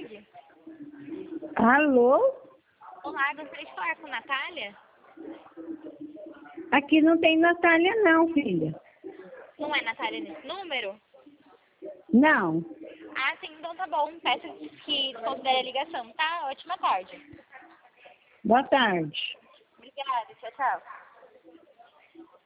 tarde. Alô? Olá, gostaria de falar com Natália? Aqui não tem Natália não, filha. Não é Natália nesse número? Não. Ah, sim, então tá bom. Peço que desconsidere a ligação, tá? Ótima tarde. Boa tarde. Obrigada, tchau, tchau.